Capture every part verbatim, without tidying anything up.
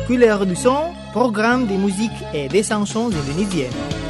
Couleur du son, programme de musique et des chansons indonésiennes.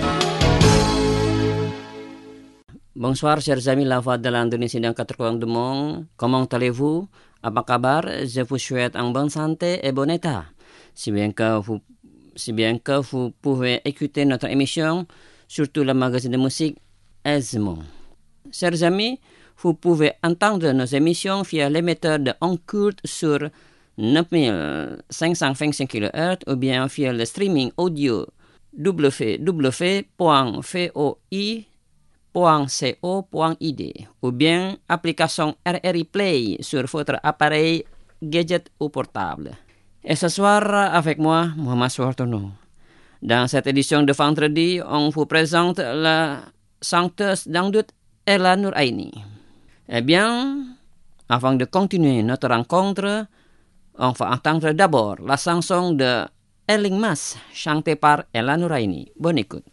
Bonsoir chers amis, la voix de l'Indonésie dans quatre coins du monde. Comment allez-vous? Apa kabar? Je vous souhaite en bonne santé et bon état. Si bien que vous, si bien que vous pouvez écouter notre émission, surtout le magazine de musique Ezmo. Chers amis, vous pouvez entendre nos émissions via l'émetteur de ondes courtes sur neuf mille cinq cent vingt-cinq kilohertz ou bien via le streaming audio w w w point voi point co point id ou bien application R R I Play sur votre appareil gadget ou portable. Et ce soir, avec moi, Mohamed Suhartono. Dans cette édition de vendredi, on vous présente la chanteuse dangdut Ella Nuraini. Eh bien, avant de continuer notre rencontre, on va entendre d'abord la chanson de Eling Mas, chantée par Ella Nuraini. Bonne écoute.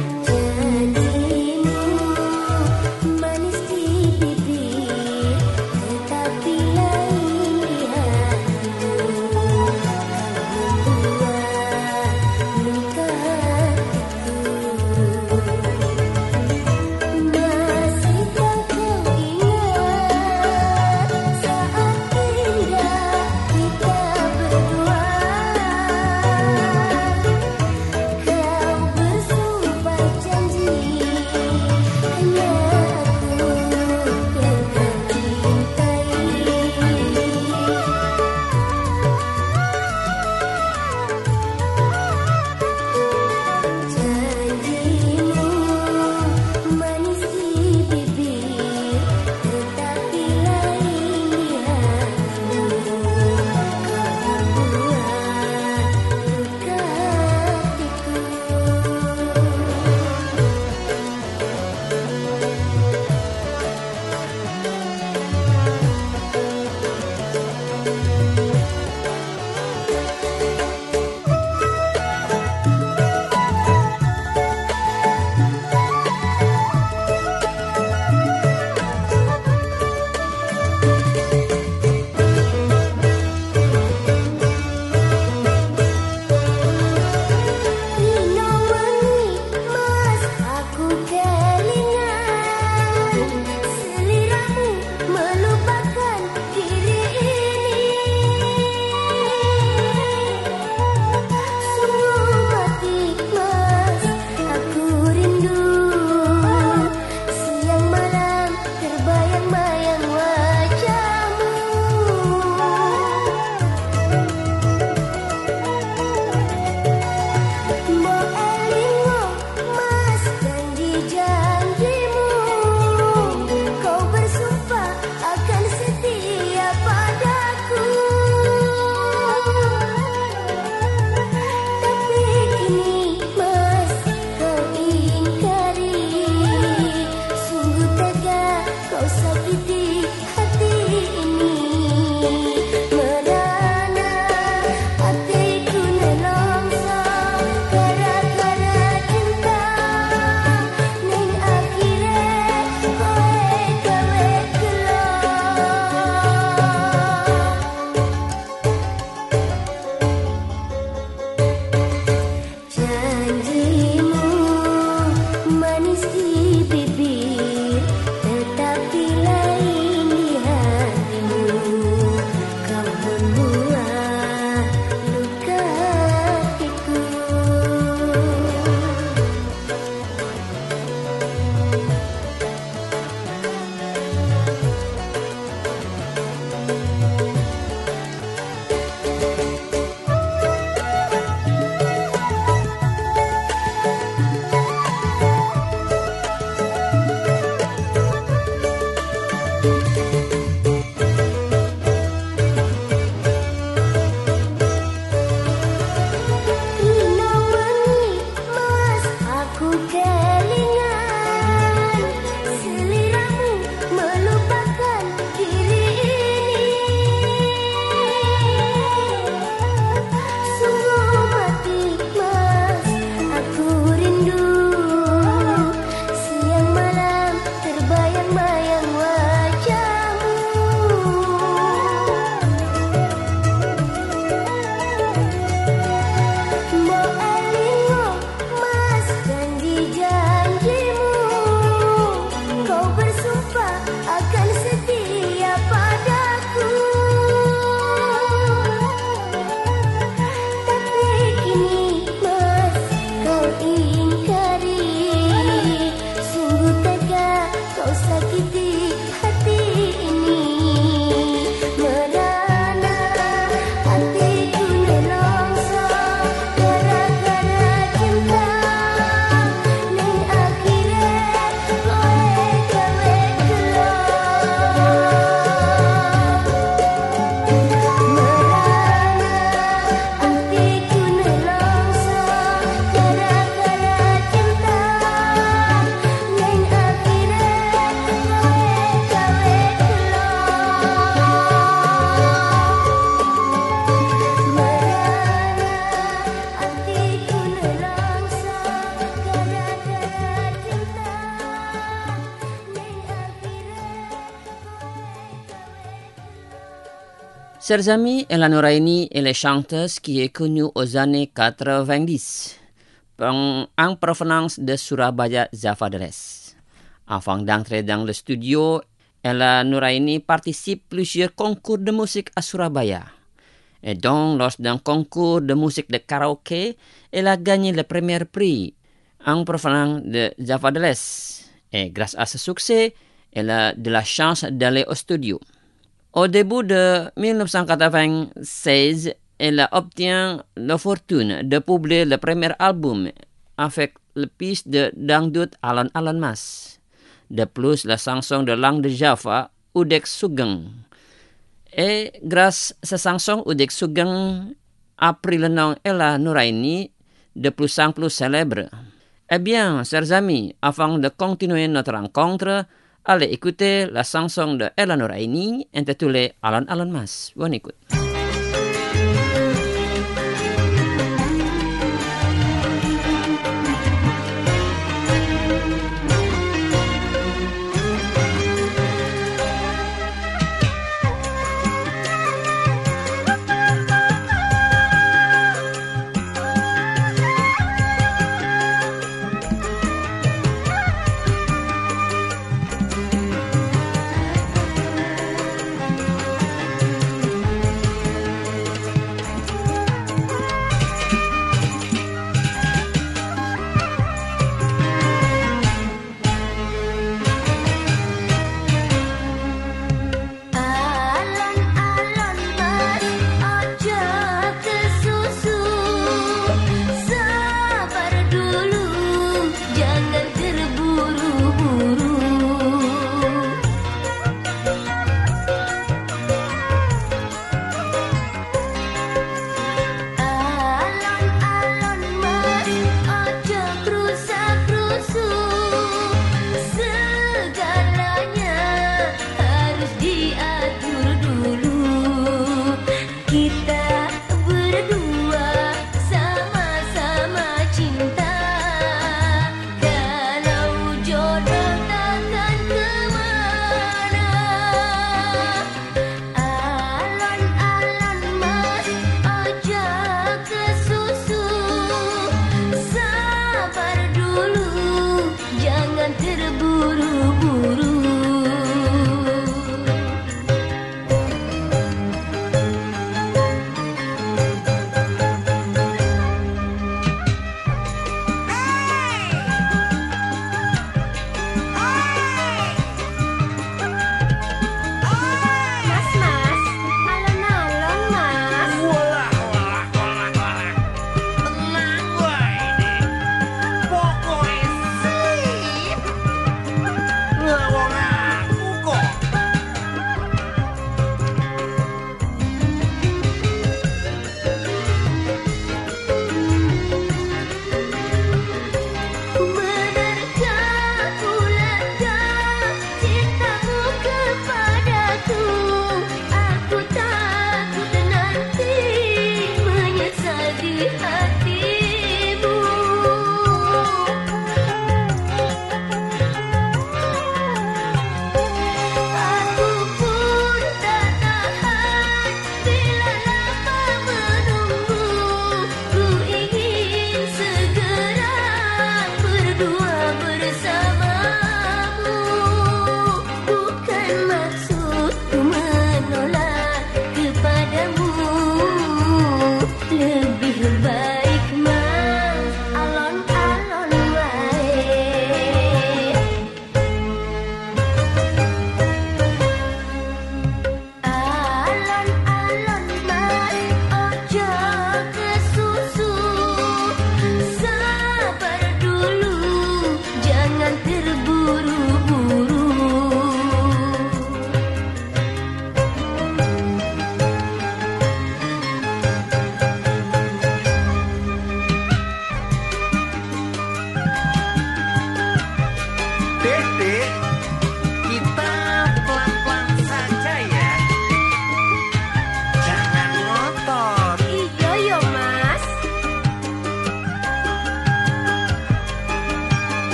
Manis di bibir Chers amis, Ella Nouraini est la chanteuse qui est connue aux années quatre-vingt-dix en provenance de Surabaya, Java de l'Est. Avant d'entrer dans le studio, Ella Nouraini participe plusieurs concours de musique à Surabaya. Et donc, lors d'un concours de musique de karaoké, elle a gagné le premier prix en provenance de Java de l'Est. Et grâce à ce succès, elle a de la chance d'aller au studio. Au début de dix-neuf cent quatre-vingt-seize, elle obtient la fortune de publier le premier album avec le piste de dangdut Alon-Alon Mas. De plus, la chanson de langue de Java, Udek Sugeng. Et grâce à cette chanson, Udek Sugeng a pris le nom Ella Nouraini de plus en plus célèbre. Eh bien, chers amis, avant de continuer notre rencontre, allez écouter la chanson de Ella Nouraini intitulée Alon-Alon Mas. Bonne écoute.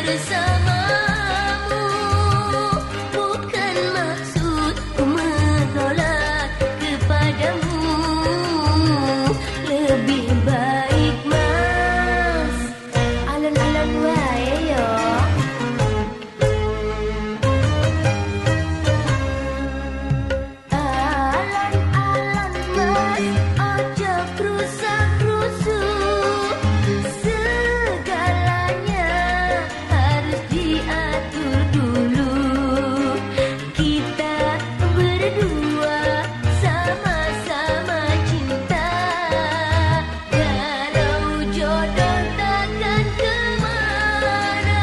bersamamu. Bukan maksudku menolak kepadamu. Lebih baik mas alon-alon wae yo. Alon-alon mas ojo krusak-krusuk. Segalanya harus diatur dulu. Kita berdua sama-sama cinta. Kalau jodoh takkan kemana.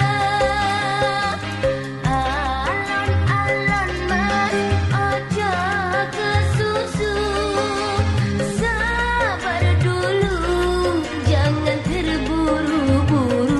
Alon-alon mas ojo kesusu. Sabar dulu, jangan terburu-buru.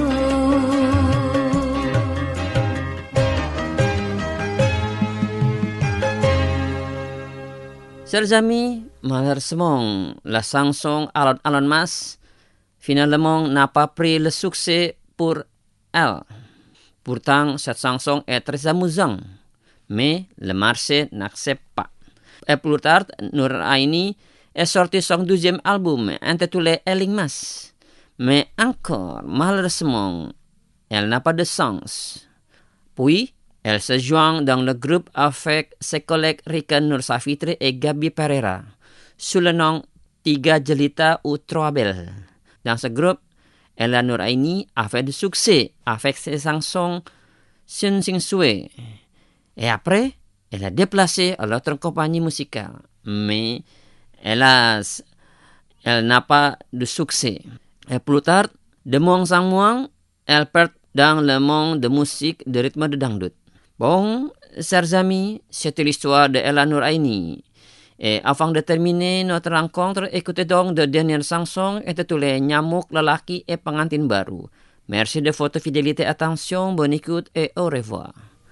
Serzami malar semong la sangsong alon-alon mas finalemong napa pri le succès pour elle. Pourtant cette chanson est très amusante, mais le marché n'accepte pas. Et plus tard, Noor Aini est sorti son deuxième album intitulé Eling Mas. Mais encore, malheureusement, elle n'a pas de sens. Puis, elle se joint dans le groupe avec ses collègues Rika Nur Safitri et Gaby Pereira, sous le nom Tiga Jelita ou Trois Belles. Dans ce groupe, Ella Noor Aini a fait du succès avec ses chansons Sun Sing Sue. Et après, elle a déplacé à l'autre compagnie musicale. Mais, hélas, elle n'a pas de succès. Et plus tard, de moins en moins, elle perd dans le monde de musique de rythme de dangdut. Bon, chers amis, c'était l'histoire de Ella Noor Aini. Et avant de terminer notre rencontre, écoutez donc de dernière chanson intitulée Nyamuk Lelaki et Pengantin Baru. Merci de votre fidélité et attention, bonne écoute et au revoir.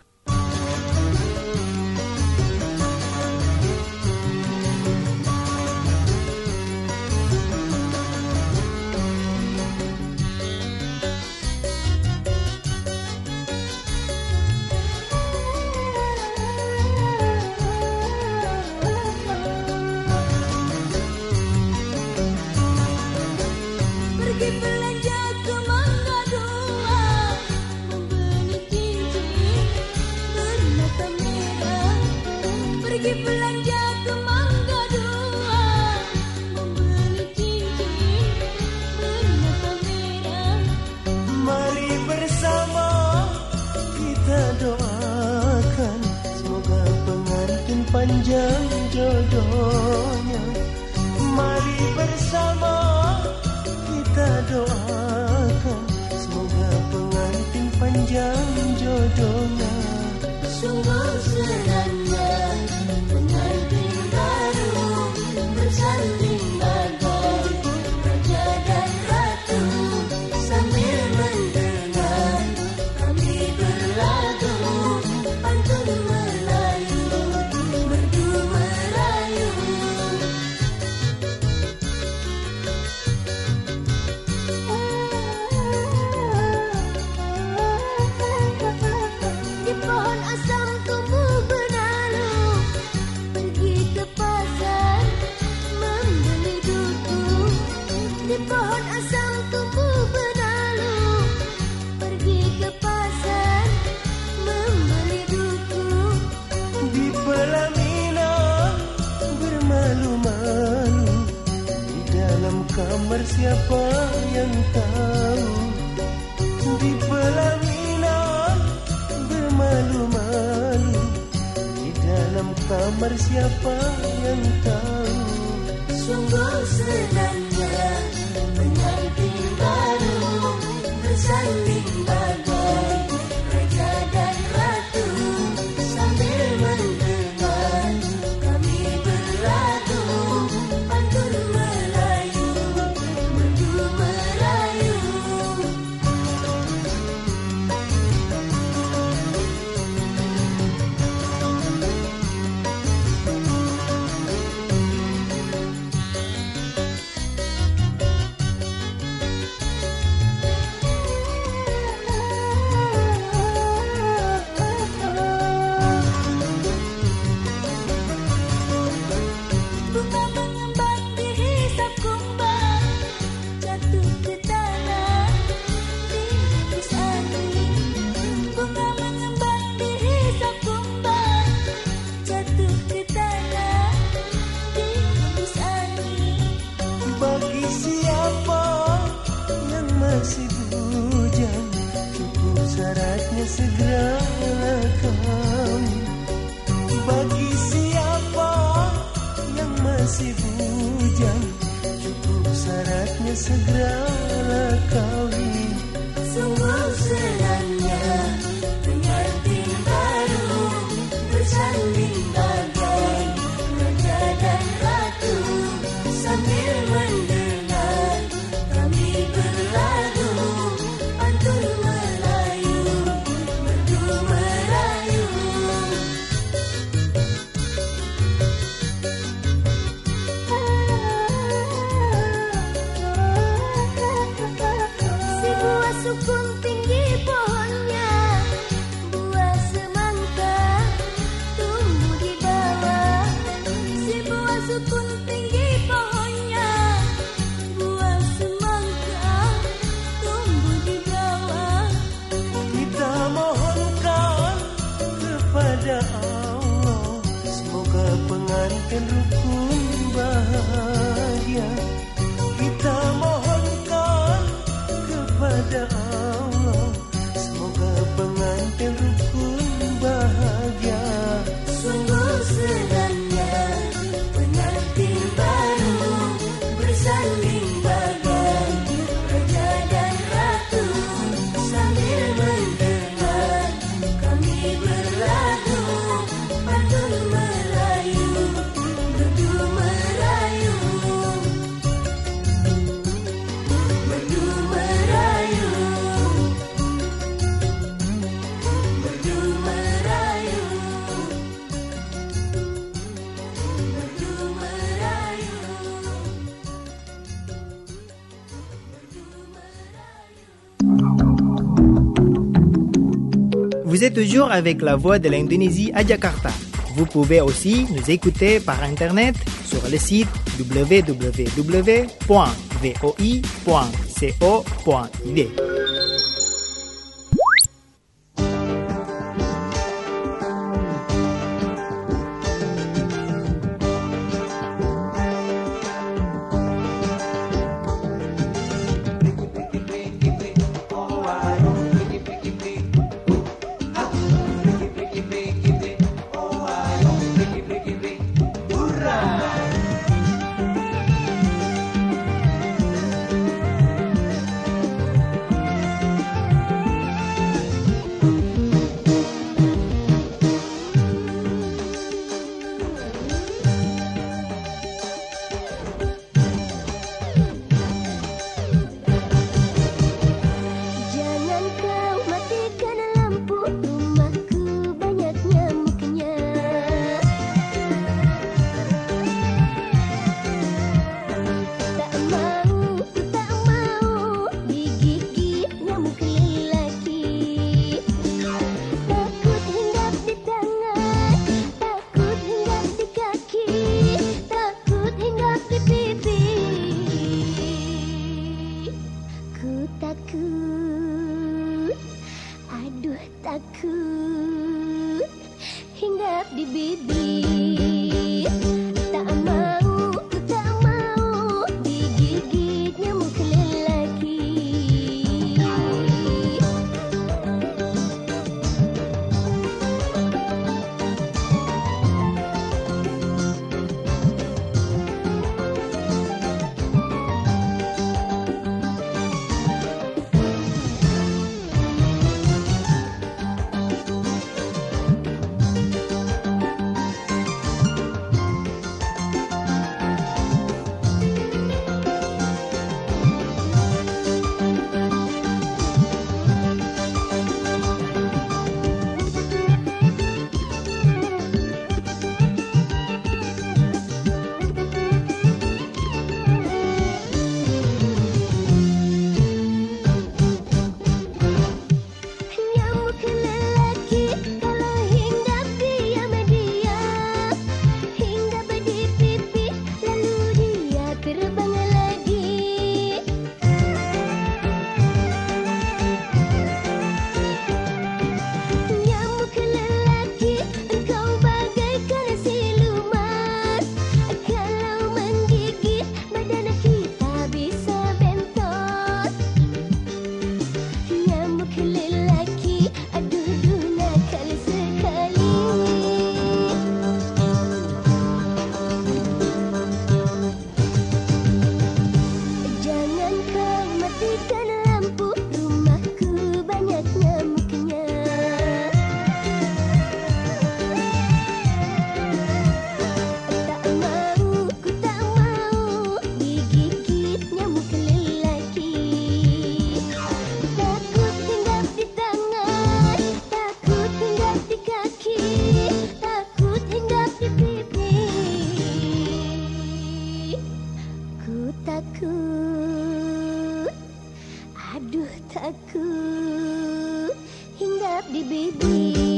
Pergi belanja ke Mangga Dua, membeli cincin bermata merah. Pergi belanja ke Mangga Dua, membeli cincin bermata merah. Mari bersama kita doakan, semoga pengantin panjang jodohnya. Mari bersama kita doakan, semoga pengantin panjang jodohnya. Sungguh senangnya pengantin baru bersanding bagai raja dan ratu. Sambil mendengar kami berlagu pantun Melayu, merdu merayu. Di pohon asam tumbuh benalu, pergi ke pasar membeli duku. Di pohon asam tumbuh benalu, pergi ke pasar membeli duku. Di pelaminan bermalu-malu, di dalam kamar siapa yang tahu. Di pelaminan bermalu-malu, di dalam kamar siapa yang tahu. Sungguh senangnya pengantin baru bersanding bagai raja dan ratu. Sambil mendengar kami berlagu pantun Melayu, merdu merayu. syaratnya segera kawin. Bagi siapa yang masih bujang, cukup syaratnya segera kawin. Sungguh senangnya pengantin baru bersanding bagai raja dan ratu, sambil mendengar kami berlagu pantun Melayu, merdu merayu. Si buah sukun tinggi pohonnya, buah semangka tumbuh di bawah. Si buah sukun tinggi pohonnya, buah semangka tumbuh di bawah. Kita mohonkan kepada Allah, semoga pengantin rukun bahagia. Kita mohonkan kepada Allah, semoga pengantin rukun bahagia. Sungguh senangnya pengantin baru bersanding bagai raja dan ratu, sambil mendengar kami berlagu pantun Melayu, merdu merayu, merdu merayu, merdu merayu, merdu merayu, Vous êtes toujours avec la voix de l'Indonésie à Jakarta. Vous pouvez aussi nous écouter par Internet sur le site w w w point voi point co point i d. Jangan kau matikan lampu, rumahku banyak nyamuknya. Tak mau, tak mau digigit nyamuk lelaki. Takut hinggap di tangan, takut hinggap di kaki, takut hinggap di pipi. Ku takut, aduh takut hinggap di bibir. Tak mau, tak mau digigit nyamuk lelaki. hinggap di bibir.